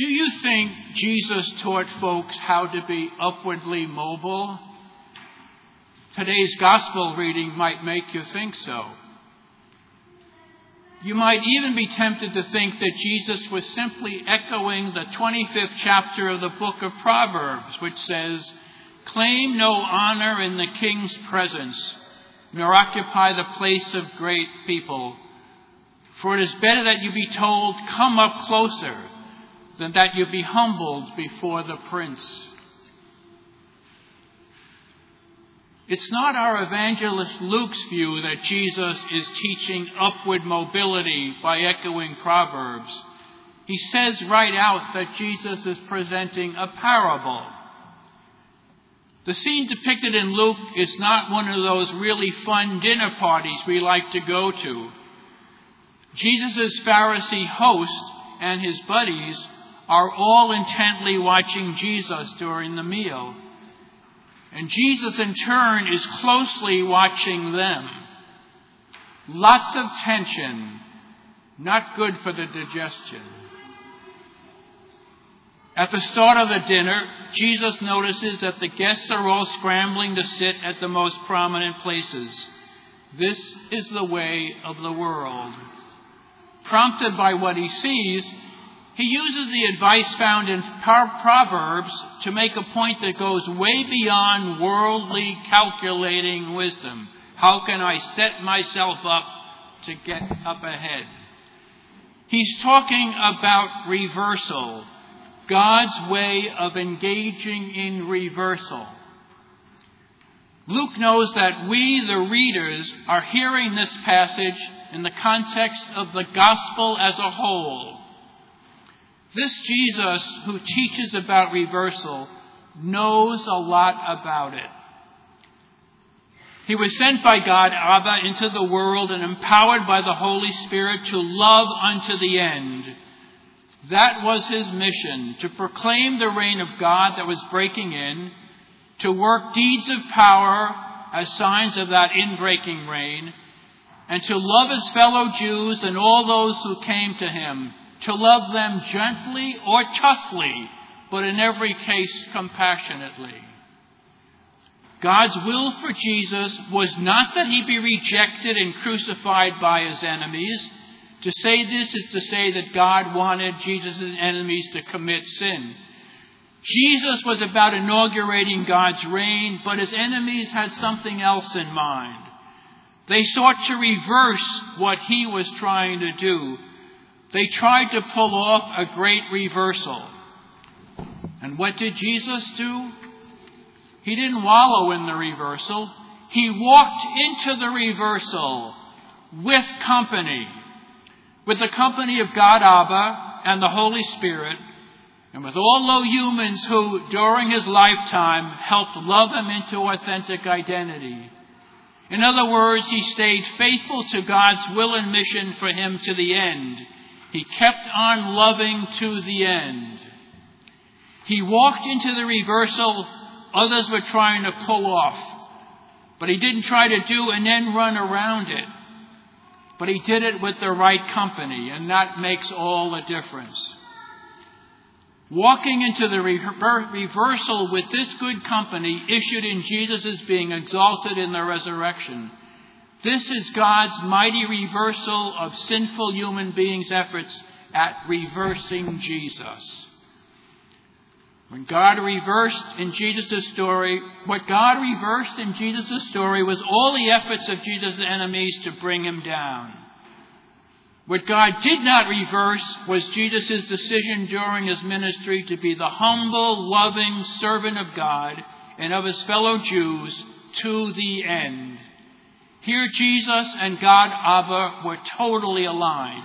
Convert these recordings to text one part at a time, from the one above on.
Do you think Jesus taught folks how to be upwardly mobile? Today's gospel reading might make you think so. You might even be tempted to think that Jesus was simply echoing the 25th chapter of the book of Proverbs, which says, "Claim no honor in the king's presence, nor occupy the place of great people. For it is better that you be told, 'Come up closer,' than that you be humbled before the prince." It's not our evangelist Luke's view that Jesus is teaching upward mobility by echoing Proverbs. He says right out that Jesus is presenting a parable. The scene depicted in Luke is not one of those really fun dinner parties we like to go to. Jesus' Pharisee host and his buddies are all intently watching Jesus during the meal. And Jesus, in turn, is closely watching them. Lots of tension, not good for the digestion. At the start of the dinner, Jesus notices that the guests are all scrambling to sit at the most prominent places. This is the way of the world. Prompted by what he sees, he uses the advice found in Proverbs to make a point that goes way beyond worldly calculating wisdom. How can I set myself up to get up ahead? He's talking about reversal, God's way of engaging in reversal. Luke knows that we, the readers, are hearing this passage in the context of the gospel as a whole. This Jesus who teaches about reversal knows a lot about it. He was sent by God, Abba, into the world and empowered by the Holy Spirit to love unto the end. That was his mission, to proclaim the reign of God that was breaking in, to work deeds of power as signs of that inbreaking reign, and to love his fellow Jews and all those who came to him, to love them gently or toughly, but in every case compassionately. God's will for Jesus was not that he be rejected and crucified by his enemies. To say this is to say that God wanted Jesus' enemies to commit sin. Jesus was about inaugurating God's reign, but his enemies had something else in mind. They sought to reverse what he was trying to do. They tried to pull off a great reversal. And what did Jesus do? He didn't wallow in the reversal. He walked into the reversal with company. With the company of God Abba and the Holy Spirit, and with all those humans who, during his lifetime, helped love him into authentic identity. In other words, he stayed faithful to God's will and mission for him to the end. He kept on loving to the end. He walked into the reversal others were trying to pull off, but he didn't try to do and then run around it. But he did it with the right company, and that makes all the difference. Walking into the reversal with this good company issued in Jesus' being exalted in the resurrection. This is God's mighty reversal of sinful human beings' efforts at reversing Jesus. When God reversed in Jesus' story, what God reversed in Jesus' story was all the efforts of Jesus' enemies to bring him down. What God did not reverse was Jesus' decision during his ministry to be the humble, loving servant of God and of his fellow Jews to the end. Here Jesus and God Abba were totally aligned.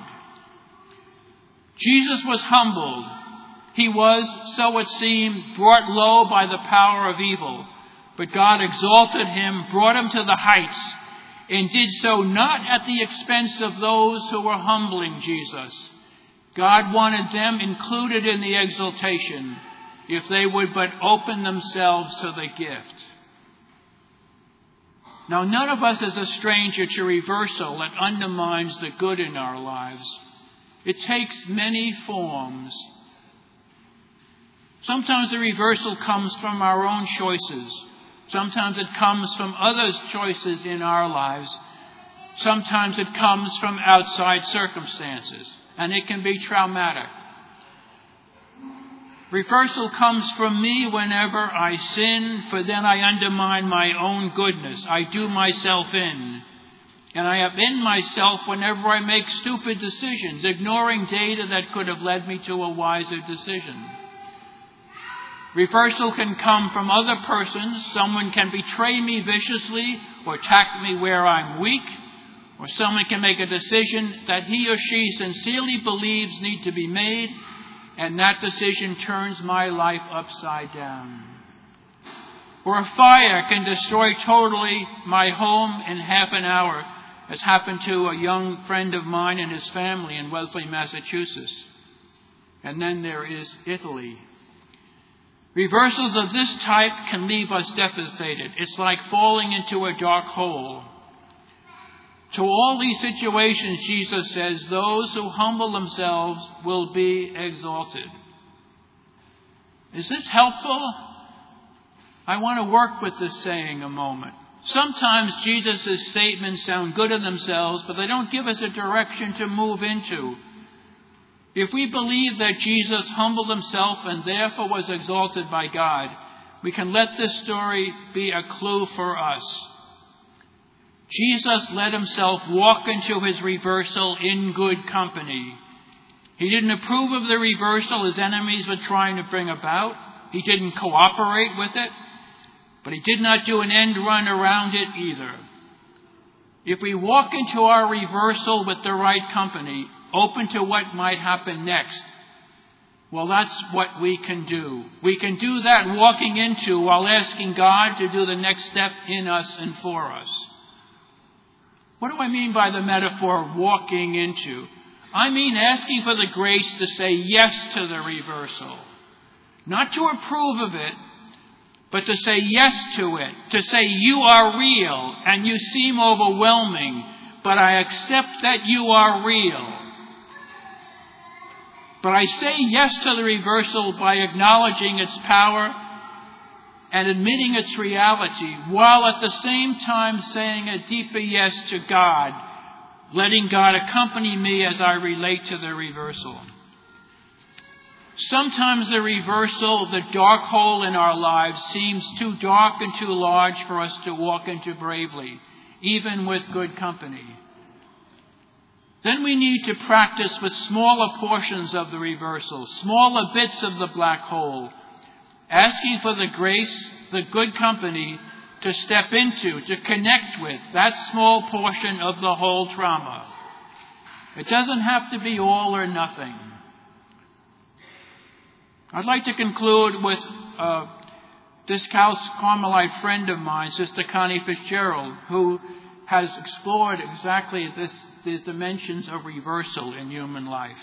Jesus was humbled. He was, so it seemed, brought low by the power of evil. But God exalted him, brought him to the heights, and did so not at the expense of those who were humbling Jesus. God wanted them included in the exaltation if they would but open themselves to the gift. Now, none of us is a stranger to reversal that undermines the good in our lives. It takes many forms. Sometimes the reversal comes from our own choices. Sometimes it comes from others' choices in our lives. Sometimes it comes from outside circumstances, and it can be traumatic. Reversal comes from me whenever I sin, for then I undermine my own goodness. I do myself in. And I am in myself whenever I make stupid decisions, ignoring data that could have led me to a wiser decision. Reversal can come from other persons. Someone can betray me viciously or attack me where I'm weak. Or someone can make a decision that he or she sincerely believes need to be made, and that decision turns my life upside down. Or a fire can destroy totally my home in half an hour, as happened to a young friend of mine and his family in Wellesley, Massachusetts. And then there is Italy. Reversals of this type can leave us devastated. It's like falling into a dark hole. To all these situations, Jesus says, those who humble themselves will be exalted. Is this helpful? I want to work with this saying a moment. Sometimes Jesus' statements sound good in themselves, but they don't give us a direction to move into. If we believe that Jesus humbled himself and therefore was exalted by God, we can let this story be a clue for us. Jesus let himself walk into his reversal in good company. He didn't approve of the reversal his enemies were trying to bring about. He didn't cooperate with it, but he did not do an end run around it either. If we walk into our reversal with the right company, open to what might happen next, well, that's what we can do. We can do that walking into while asking God to do the next step in us and for us. What do I mean by the metaphor walking into? I mean asking for the grace to say yes to the reversal. Not to approve of it, but to say yes to it. To say you are real and you seem overwhelming, but I accept that you are real. But I say yes to the reversal by acknowledging its power and admitting its reality, while at the same time saying a deeper yes to God, letting God accompany me as I relate to the reversal. Sometimes the reversal, the dark hole in our lives, seems too dark and too large for us to walk into bravely, even with good company. Then we need to practice with smaller portions of the reversal, smaller bits of the black hole, asking for the grace, the good company to step into, to connect with that small portion of the whole trauma. It doesn't have to be all or nothing. I'd like to conclude with this Carmelite friend of mine, Sister Connie Fitzgerald, who has explored exactly these dimensions of reversal in human life.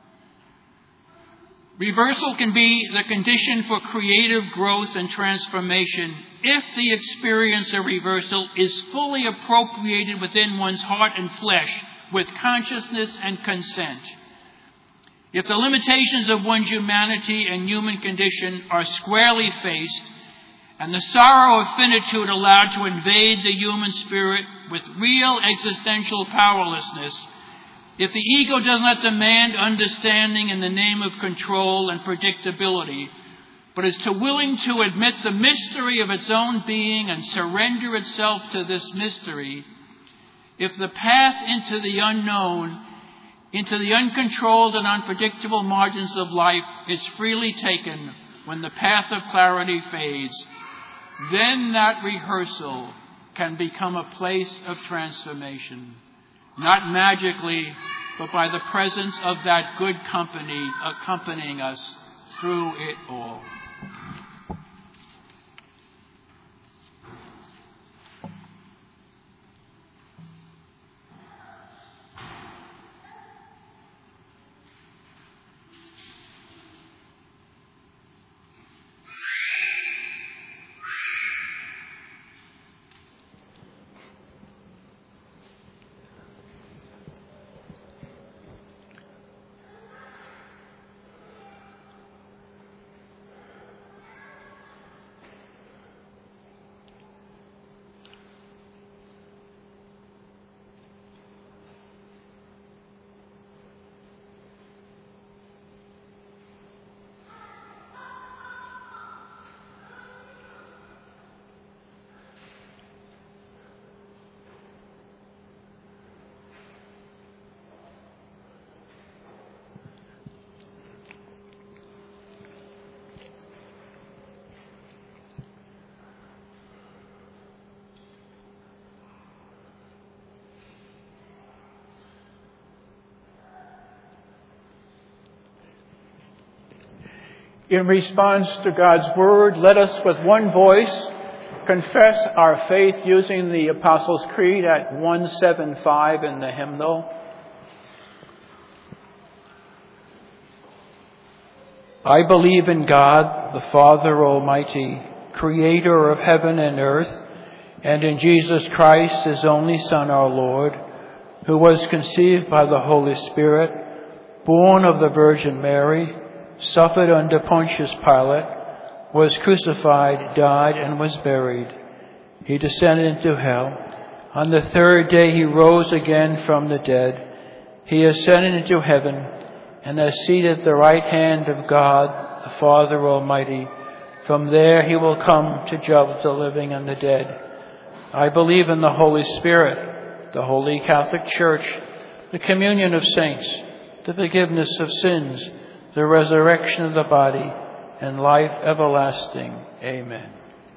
Reversal can be the condition for creative growth and transformation if the experience of reversal is fully appropriated within one's heart and flesh with consciousness and consent. If the limitations of one's humanity and human condition are squarely faced, and the sorrow of finitude allowed to invade the human spirit with real existential powerlessness, if the ego does not demand understanding in the name of control and predictability, but is willing to admit the mystery of its own being and surrender itself to this mystery, if the path into the unknown, into the uncontrolled and unpredictable margins of life is freely taken when the path of clarity fades, then that rehearsal can become a place of transformation. Not magically, but by the presence of that good company accompanying us through it all. In response to God's word, let us with one voice confess our faith using the Apostles' Creed at 175 in the hymnal. I believe in God, the Father Almighty, creator of heaven and earth, and in Jesus Christ, his only Son, our Lord, who was conceived by the Holy Spirit, born of the Virgin Mary, suffered under Pontius Pilate, was crucified, died, and was buried. He descended into hell. On the third day he rose again from the dead. He ascended into heaven and is seated at the right hand of God, the Father Almighty. From there he will come to judge the living and the dead. I believe in the Holy Spirit, the Holy Catholic Church, the communion of saints, the forgiveness of sins, the resurrection of the body, and life everlasting. Amen.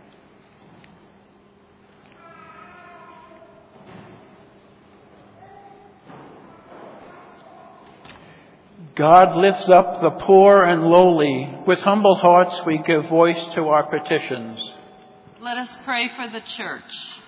God lifts up the poor and lowly. With humble hearts we give voice to our petitions. Let us pray for the Church.